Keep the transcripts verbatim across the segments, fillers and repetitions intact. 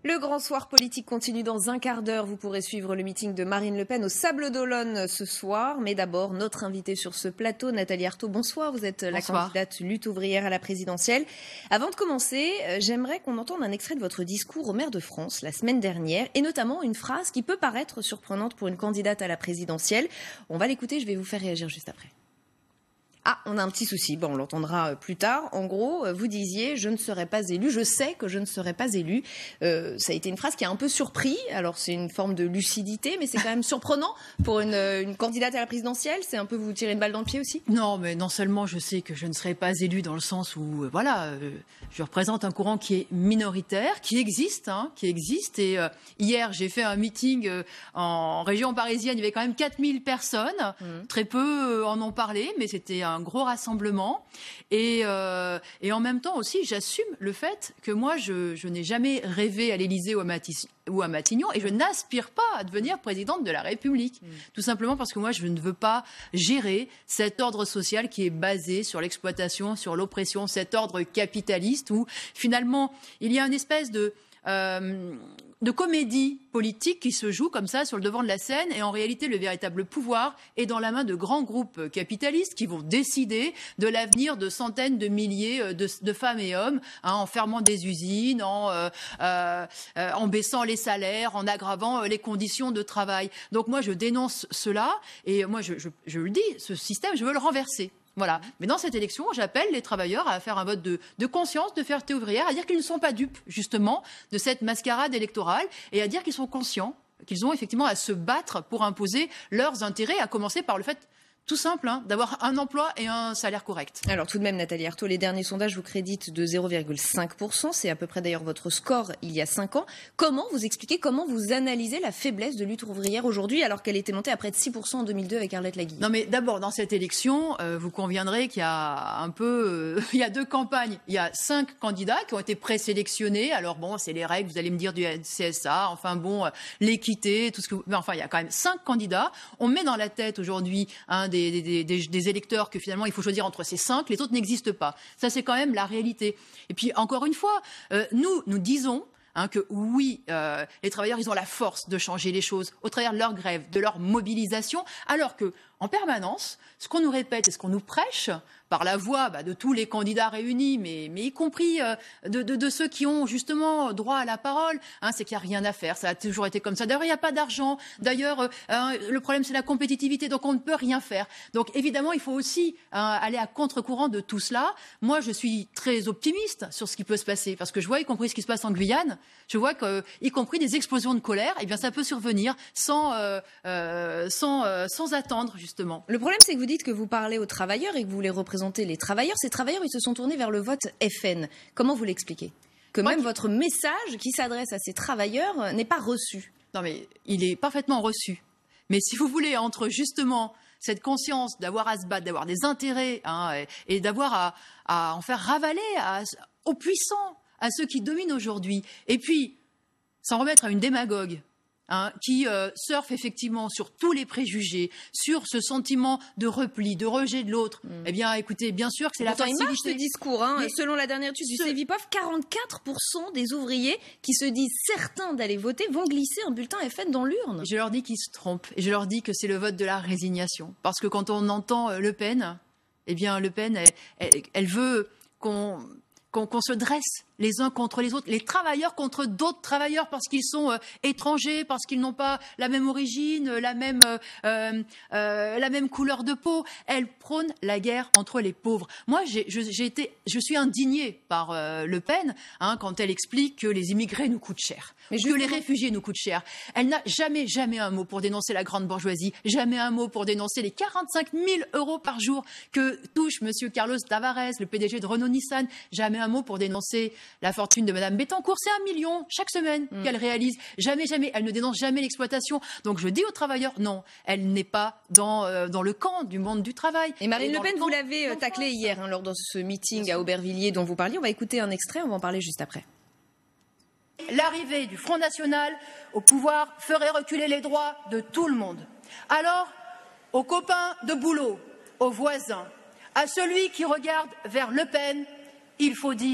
Le grand soir politique continue dans un quart d'heure. Vous pourrez suivre le meeting de Marine Le Pen au Sables d'Olonne ce soir. Mais d'abord, notre invitée sur ce plateau, Nathalie Arthaud. Bonsoir, vous êtes la Bonsoir. candidate lutte ouvrière à la présidentielle. Avant de commencer, j'aimerais qu'on entende un extrait de votre discours au maire de France la semaine dernière, et notamment une phrase qui peut paraître surprenante pour une candidate à la présidentielle. On va l'écouter, je vais vous faire réagir juste après. Ah, on a un petit souci. Bon, on l'entendra plus tard. En gros, vous disiez « je ne serai pas élu ». Je sais que je ne serai pas élu. Euh, ça a été une phrase qui a un peu surpris. Alors, c'est une forme de lucidité, mais c'est quand même surprenant pour une, une candidate à la présidentielle. C'est un peu vous tirer une balle dans le pied aussi. Non, mais non seulement je sais que je ne serai pas élu dans le sens où, euh, voilà, euh, je représente un courant qui est minoritaire, qui existe, hein, qui existe. Et euh, hier, j'ai fait un meeting euh, en région parisienne. Il y avait quand même quatre mille personnes. Mmh. Très peu euh, en ont parlé, mais c'était un gros rassemblement. Et, euh, et en même temps aussi, j'assume le fait que moi, je, je n'ai jamais rêvé à l'Élysée ou à, Matis, ou à Matignon, et je n'aspire pas à devenir présidente de la République. Mmh. Tout simplement parce que moi, je ne veux pas gérer cet ordre social qui est basé sur l'exploitation, sur l'oppression, cet ordre capitaliste où finalement, il y a une espèce de... Euh, de comédie politique qui se joue comme ça sur le devant de la scène, et en réalité le véritable pouvoir est dans la main de grands groupes capitalistes qui vont décider de l'avenir de centaines de milliers de, de femmes et hommes, hein, en fermant des usines, en, euh, euh, en baissant les salaires, en aggravant les conditions de travail. Donc moi je dénonce cela, et moi je, je, je le dis, ce système je veux le renverser. Voilà. Mais dans cette élection, j'appelle les travailleurs à faire un vote de, de conscience, de fierté ouvrière, à dire qu'ils ne sont pas dupes, justement, de cette mascarade électorale, et à dire qu'ils sont conscients qu'ils ont effectivement à se battre pour imposer leurs intérêts, à commencer par le fait tout simple, hein, d'avoir un emploi et un salaire correct. Alors tout de même, Nathalie Arthaud, les derniers sondages vous créditent de zéro virgule cinq pour cent. C'est à peu près d'ailleurs votre score il y a cinq ans. Comment vous expliquez, comment vous analysez la faiblesse de lutte ouvrière aujourd'hui, alors qu'elle était montée à près de six pour cent en deux mille deux avec Arlette Laguille? Non mais d'abord, dans cette élection, euh, vous conviendrez qu'il y a un peu... Euh, il y a deux campagnes. Il y a cinq candidats qui ont été présélectionnés. Alors bon, c'est les règles, vous allez me dire, du C S A, enfin bon, euh, l'équité, tout ce que vous... Mais enfin, il y a quand même cinq candidats. On met dans la tête aujourd'hui un des Des, des, des, des électeurs que finalement il faut choisir entre ces cinq, les autres n'existent pas. Ça, c'est quand même la réalité. Et puis, encore une fois, euh, nous, nous disons hein, que oui, euh, les travailleurs, ils ont la force de changer les choses au travers de leur grève, de leur mobilisation, alors que en permanence, ce qu'on nous répète et ce qu'on nous prêche par la voix bah, de tous les candidats réunis, mais, mais y compris euh, de, de, de ceux qui ont justement droit à la parole, hein, c'est qu'il n'y a rien à faire. Ça a toujours été comme ça. D'ailleurs, il n'y a pas d'argent. D'ailleurs, euh, hein, le problème, c'est la compétitivité, donc on ne peut rien faire. Donc évidemment, il faut aussi hein, aller à contre-courant de tout cela. Moi, je suis très optimiste sur ce qui peut se passer, parce que je vois, y compris ce qui se passe en Guyane, je vois que, y compris des explosions de colère, eh bien, ça peut survenir sans, euh, euh, sans, euh, sans attendre, justement. Le problème, c'est que vous dites que vous parlez aux travailleurs et que vous les représentez les travailleurs. Ces travailleurs, ils se sont tournés vers le vote F N. Comment vous l'expliquez? Que même votre message qui s'adresse à ces travailleurs n'est pas reçu. Non, mais il est parfaitement reçu. Mais si vous voulez, entre justement cette conscience d'avoir à se battre, d'avoir des intérêts, hein, et, et d'avoir à, à en faire ravaler à, aux puissants, à ceux qui dominent aujourd'hui, et puis s'en remettre à une démagogue, Hein, qui euh, surfe effectivement sur tous les préjugés, sur ce sentiment de repli, de rejet de l'autre. Mmh. Eh bien, écoutez, bien sûr que c'est la facilité. Il marche ce discours. Hein. Selon la dernière étude du ce... Cevipof, quarante-quatre pour cent des ouvriers qui se disent certains d'aller voter vont glisser un bulletin F N dans l'urne. Je leur dis qu'ils se trompent. Et je leur dis que c'est le vote de la résignation. Parce que quand on entend Le Pen, eh bien, Le Pen, elle, elle, elle veut qu'on... Qu'on, qu'on se dresse les uns contre les autres, les travailleurs contre d'autres travailleurs parce qu'ils sont euh, étrangers, parce qu'ils n'ont pas la même origine, la même, euh, euh, la même couleur de peau. Elle prône la guerre entre les pauvres. Moi, j'ai, je, j'ai été, je suis indignée par euh, Le Pen hein, quand elle explique que les immigrés nous coûtent cher, mais que les réfugiés nous coûtent cher. Elle n'a jamais, jamais un mot pour dénoncer la grande bourgeoisie, jamais un mot pour dénoncer les quarante-cinq mille euros par jour que touche Monsieur Carlos Tavares, le P D G de Renault-Nissan. Jamais un mot pour dénoncer la fortune de Madame Bettencourt. C'est un million chaque semaine mmh. qu'elle réalise. Jamais, jamais. Elle ne dénonce jamais l'exploitation. Donc je dis aux travailleurs, non, elle n'est pas dans, euh, dans le camp du monde du travail. Et Marine Le Pen, vous l'avez taclée hier hein, lors de ce meeting à Aubervilliers dont vous parliez. On va écouter un extrait, on va en parler juste après. L'arrivée du Front National au pouvoir ferait reculer les droits de tout le monde. Alors, aux copains de boulot, aux voisins, à celui qui regarde vers Le Pen, il faut dire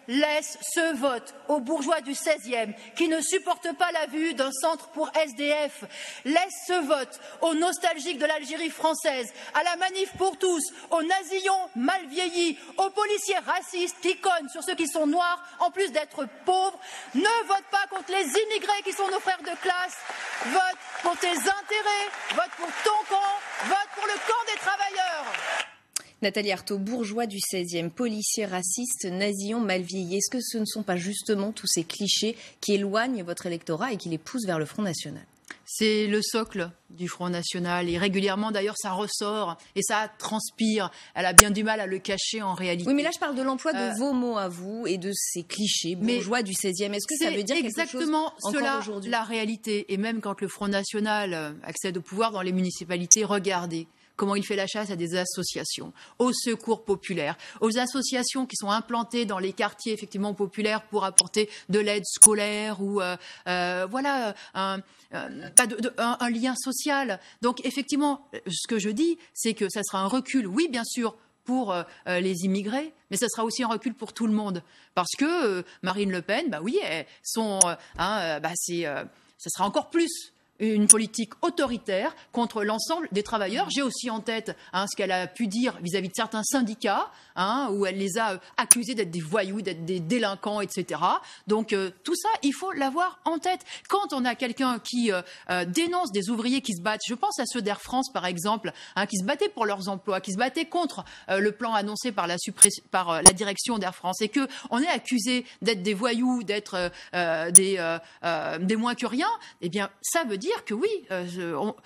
laisse ce vote aux bourgeois du seizième qui ne supportent pas la vue d'un centre pour S D F. Laisse ce vote aux nostalgiques de l'Algérie française, à la manif pour tous, aux nasillons mal vieillis, aux policiers racistes qui cognent sur ceux qui sont noirs en plus d'être pauvres. Ne vote pas contre les immigrés qui sont nos frères de classe. Vote pour tes intérêts, vote pour ton camp, vote pour le camp des travailleurs. Nathalie Arthaud, bourgeois du seizième, policiers racistes, nasillons mal vieillis. Est-ce que ce ne sont pas justement tous ces clichés qui éloignent votre électorat et qui les poussent vers le Front National ? C'est le socle du Front National et régulièrement d'ailleurs ça ressort et ça transpire. Elle a bien du mal à le cacher en réalité. Oui, mais là je parle de l'emploi de euh, vos mots à vous et de ces clichés bourgeois du seizième. Est-ce que ça veut dire quelque chose exactement cela, aujourd'hui ? La réalité. Et même quand le Front National accède au pouvoir dans les municipalités, regardez comment il fait la chasse à des associations, au secours populaire, aux associations qui sont implantées dans les quartiers effectivement populaires pour apporter de l'aide scolaire ou euh, euh, voilà un, euh, pas de, de, un, un lien social. Donc effectivement, ce que je dis, c'est que ça sera un recul, oui bien sûr, pour euh, les immigrés, mais ça sera aussi un recul pour tout le monde, parce que euh, Marine Le Pen, bah oui, elles sont, euh, hein, bah c'est, euh, ça sera encore plus une politique autoritaire contre l'ensemble des travailleurs. J'ai aussi en tête hein, ce qu'elle a pu dire vis-à-vis de certains syndicats, hein, où elle les a euh, accusés d'être des voyous, d'être des délinquants, et cetera. Donc euh, tout ça, il faut l'avoir en tête. Quand on a quelqu'un qui euh, euh, dénonce des ouvriers qui se battent, je pense à ceux d'Air France par exemple, hein, qui se battaient pour leurs emplois, qui se battaient contre euh, le plan annoncé par la, suppress- par, euh, la direction d'Air France, et qu'on est accusé d'être des voyous, d'être euh, des, euh, euh, des moins que rien, eh bien ça veut dire dire que oui, euh, on,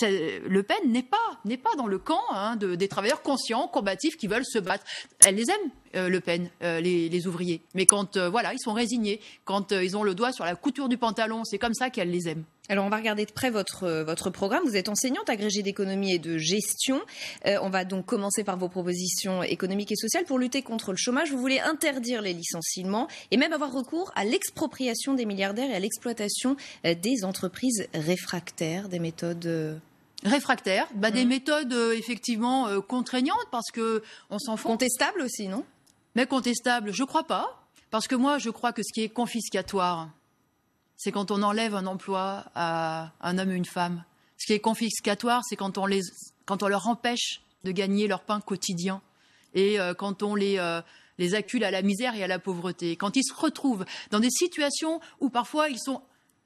Le Pen n'est pas, n'est pas dans le camp hein, de, des travailleurs conscients, combatifs, qui veulent se battre. Elle les aime, euh, Le Pen, euh, les, les ouvriers. Mais quand euh, voilà, ils sont résignés, quand euh, ils ont le doigt sur la couture du pantalon, c'est comme ça qu'elle les aime. Alors, on va regarder de près votre, votre programme. Vous êtes enseignante agrégée d'économie et de gestion. Euh, on va donc commencer par vos propositions économiques et sociales. Pour lutter contre le chômage, vous voulez interdire les licenciements et même avoir recours à l'expropriation des milliardaires et à l'exploitation euh, des entreprises réfractaires, des méthodes... Euh... Réfractaires, bah, mmh. des méthodes euh, effectivement euh, contraignantes parce que on s'en fout. Contestables aussi, non ? Mais contestables, je crois pas. Parce que moi, je crois que ce qui est confiscatoire, c'est quand on enlève un emploi à un homme et une femme. Ce qui est confiscatoire, c'est quand on, les, quand on leur empêche de gagner leur pain quotidien et euh, quand on les, euh, les accule à la misère et à la pauvreté. Quand ils se retrouvent dans des situations où parfois ils sont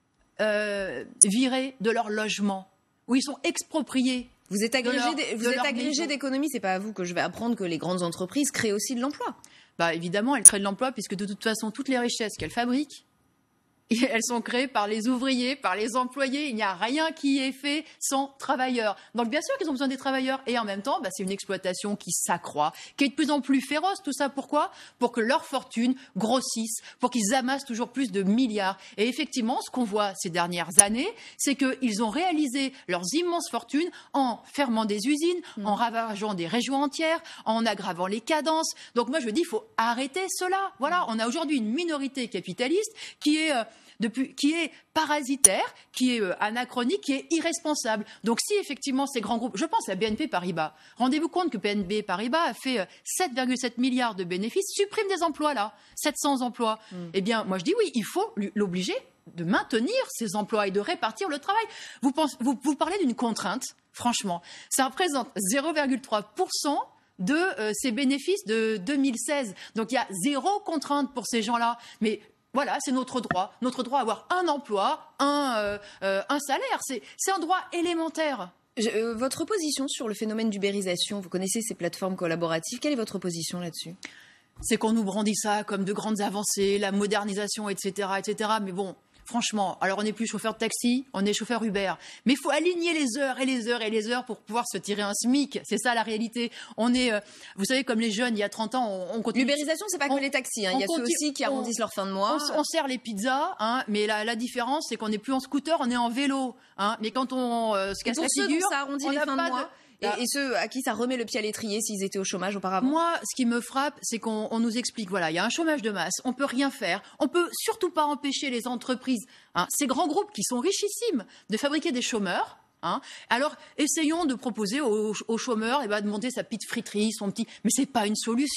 euh, virés de leur logement, où ils sont expropriés. Vous êtes agrégé, vous êtes agrégé d'économie, c'est pas à vous que je vais apprendre que les grandes entreprises créent aussi de l'emploi. Bah évidemment, elles créent de l'emploi puisque de toute façon, toutes les richesses qu'elles fabriquent, et elles sont créées par les ouvriers, par les employés. Il n'y a rien qui est fait sans travailleurs. Donc bien sûr qu'ils ont besoin des travailleurs. Et en même temps, bah, c'est une exploitation qui s'accroît, qui est de plus en plus féroce. Tout ça pourquoi ? Pour que leur fortune grossisse, pour qu'ils amassent toujours plus de milliards. Et effectivement, ce qu'on voit ces dernières années, c'est qu'ils ont réalisé leurs immenses fortunes en fermant des usines, mmh. en ravageant des régions entières, en aggravant les cadences. Donc moi je dis, il faut arrêter cela. Voilà, on a aujourd'hui une minorité capitaliste qui est... Euh, Depuis, qui est parasitaire, qui est euh, anachronique, qui est irresponsable. Donc si effectivement ces grands groupes, je pense à B N P Paribas, rendez-vous compte que B N P Paribas a fait euh, sept virgule sept milliards de bénéfices, supprime des emplois là, sept cents emplois. Mm. Eh bien moi je dis oui, il faut l'obliger de maintenir ces emplois et de répartir le travail. Vous, pensez, vous, vous parlez d'une contrainte, franchement, ça représente zéro virgule trois pour cent de euh, ces bénéfices de deux mille seize. Donc il y a zéro contrainte pour ces gens-là. Mais voilà, c'est notre droit. Notre droit à avoir un emploi, un, euh, euh, un salaire. C'est, c'est un droit élémentaire. Je, euh, votre position sur le phénomène d'ubérisation, vous connaissez ces plateformes collaboratives. Quelle est votre position là-dessus ? C'est qu'on nous brandit ça comme de grandes avancées, la modernisation, et cetera, et cetera. Mais bon, franchement, alors on n'est plus chauffeur de taxi, on est chauffeur Uber. Mais il faut aligner les heures et les heures et les heures pour pouvoir se tirer un SMIC. C'est ça la réalité. On est, euh, vous savez, comme les jeunes, il y a trente ans, on, on continue. L'ubérisation, c'est pas on, que les taxis. Hein. Il y a ceux aussi qui arrondissent on, leur fin de mois. On, on sert les pizzas, hein, mais la, la différence, c'est qu'on n'est plus en scooter, on est en vélo. Hein. Mais quand on euh, se casse la figure, ça arrondit les fins de mois. De... Et, et ceux à qui ça remet le pied à l'étrier s'ils étaient au chômage auparavant. Moi, ce qui me frappe, c'est qu'on on nous explique, voilà, il y a un chômage de masse, on peut rien faire, on peut surtout pas empêcher les entreprises, hein, ces grands groupes qui sont richissimes, de fabriquer des chômeurs. Hein. Alors, essayons de proposer aux, aux chômeurs eh ben, de monter sa petite friterie, son petit... Mais c'est pas une solution.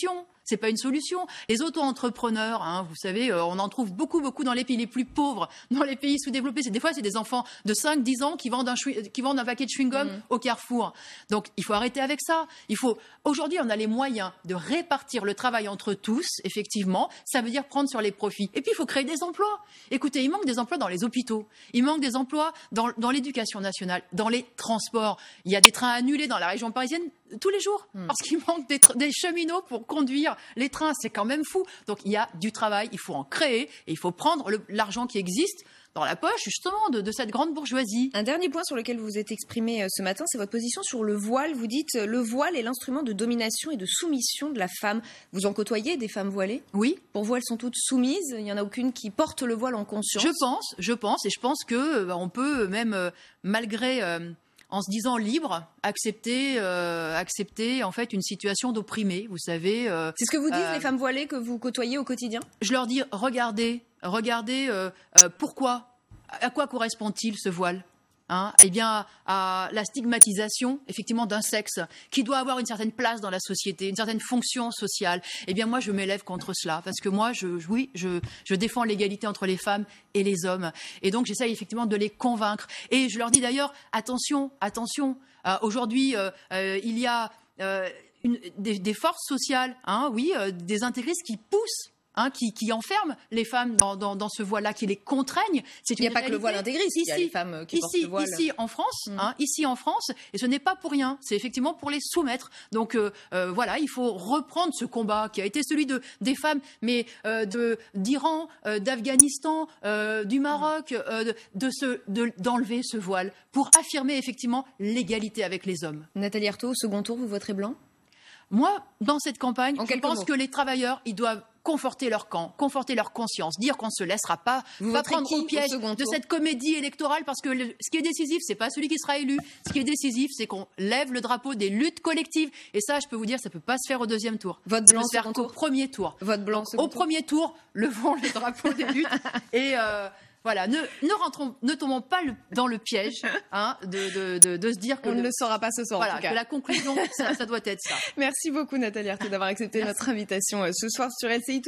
c'est pas une solution. Les auto-entrepreneurs, hein, vous savez, euh, on en trouve beaucoup, beaucoup dans les pays les plus pauvres, dans les pays sous-développés. C'est des fois, c'est des enfants de cinq dix ans qui vendent un, qui vendent un paquet de chewing-gum mmh. au Carrefour. Donc, il faut arrêter avec ça. Il faut, aujourd'hui, on a les moyens de répartir le travail entre tous, effectivement. Ça veut dire prendre sur les profits. Et puis, il faut créer des emplois. Écoutez, il manque des emplois dans les hôpitaux. Il manque des emplois dans, dans l'éducation nationale, dans les transports. Il y a des trains annulés dans la région parisienne tous les jours, mmh. parce qu'il manque des, des cheminots pour conduire les trains. C'est quand même fou. Donc, il y a du travail, il faut en créer et il faut prendre le, l'argent qui existe dans la poche, justement, de, de cette grande bourgeoisie. Un dernier point sur lequel vous vous êtes exprimé ce matin, c'est votre position sur le voile. Vous dites euh, le voile est l'instrument de domination et de soumission de la femme. Vous en côtoyez des femmes voilées ? Oui. Pour vous, elles sont toutes soumises ? Il n'y en a aucune qui porte le voile en conscience ? Je pense, je pense, et je pense que euh, on peut même, euh, malgré... Euh, en se disant libre, accepter, euh, accepter en fait une situation d'opprimé, vous savez. Euh, c'est ce que vous disent euh, les femmes voilées que vous côtoyez au quotidien ? Je leur dis, regardez, regardez, euh, euh, pourquoi, à quoi correspond-il ce voile ? Hein, eh bien, à la stigmatisation, effectivement, d'un sexe qui doit avoir une certaine place dans la société, une certaine fonction sociale. Eh bien, moi, je m'élève contre cela parce que moi, je, oui, je, je défends l'égalité entre les femmes et les hommes. Et donc, j'essaye effectivement de les convaincre. Et je leur dis d'ailleurs, attention, attention. Euh, aujourd'hui, euh, euh, il y a euh, une, des, des forces sociales, hein, oui, euh, des intégristes qui poussent. Hein, qui, qui enferment les femmes dans, dans, dans ce voile-là, qui les contraignent. C'est il n'y a pas réalité. que le voile intégriste, ici, il y a les femmes qui ici, portent le voile. Ici, en France, mmh. hein, ici en France, et ce n'est pas pour rien, c'est effectivement pour les soumettre. Donc euh, euh, voilà, il faut reprendre ce combat qui a été celui de, des femmes, mais euh, de, d'Iran, euh, d'Afghanistan, euh, du Maroc, euh, de, de ce, de, d'enlever ce voile pour affirmer effectivement l'égalité avec les hommes. Nathalie Arthaud, au second tour, vous voterez blanc ? Moi, dans cette campagne, en je pense mots. que les travailleurs, ils doivent conforter leur camp, conforter leur conscience, dire qu'on ne se laissera pas, pas prendre au piège au de cette comédie électorale, parce que le, ce qui est décisif, c'est pas celui qui sera élu. Ce qui est décisif, c'est qu'on lève le drapeau des luttes collectives. Et ça, je peux vous dire, ça peut pas se faire au deuxième tour. Vote blanc, ça peut se faire qu'au premier tour. Vote blanc, second au tour. premier tour, levons le drapeau des luttes et euh, voilà, ne, ne rentrons, ne tombons pas le, dans le piège hein, de, de, de, de se dire que on le, ne le saura pas ce soir. Voilà, en tout cas. que la conclusion, ça, ça doit être ça. Merci beaucoup Nathalie Arthaud d'avoir accepté Merci. notre invitation ce soir sur L C I.